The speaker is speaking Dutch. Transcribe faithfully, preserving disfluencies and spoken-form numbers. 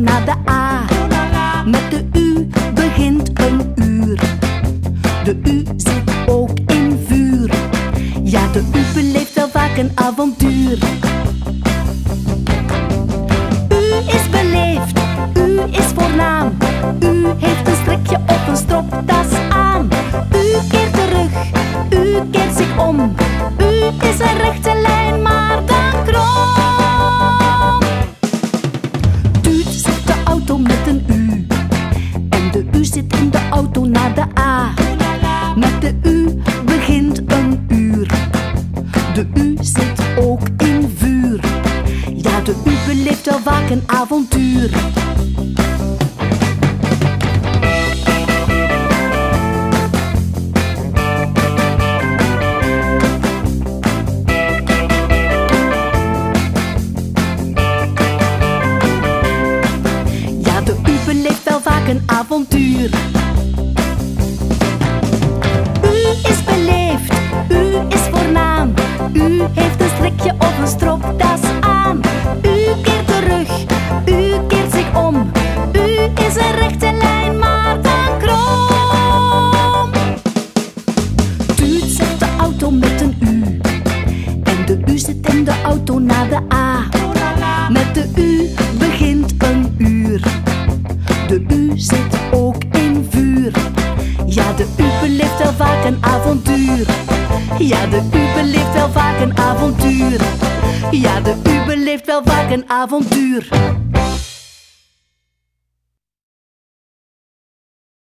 naar de A. Met de U begint een uur. De U zit ook in vuur. Ja, de U beleeft wel vaak een avontuur. U is beleefd, U is voornaam. U heeft een strikje op een stropdas aan. U keert terug, U keert zich om. U is een rechte lijn, maar dan krom. Tuut zet de auto met een U. En de U zit in de auto naar de A. Met de U begint een uur. De U zit ook in vuur. Ja, de U beleeft wel vaak een avontuur. Ja, de U beleeft wel vaak een avontuur. U is beleefd, U is voornaam. U heeft een strikje op een stropdas aan. U keert terug, U keert zich om. U is een rechte lijn, maar dan krom. Tuut zet de auto met een U. En de U zit in de auto naar de A. Met de U begint een uur. De U zit ook in vuur. Ja, de U beleeft wel vaak een avontuur. Ja, de U beleeft wel vaak een avontuur. Ja, de U beleeft wel vaak een avontuur.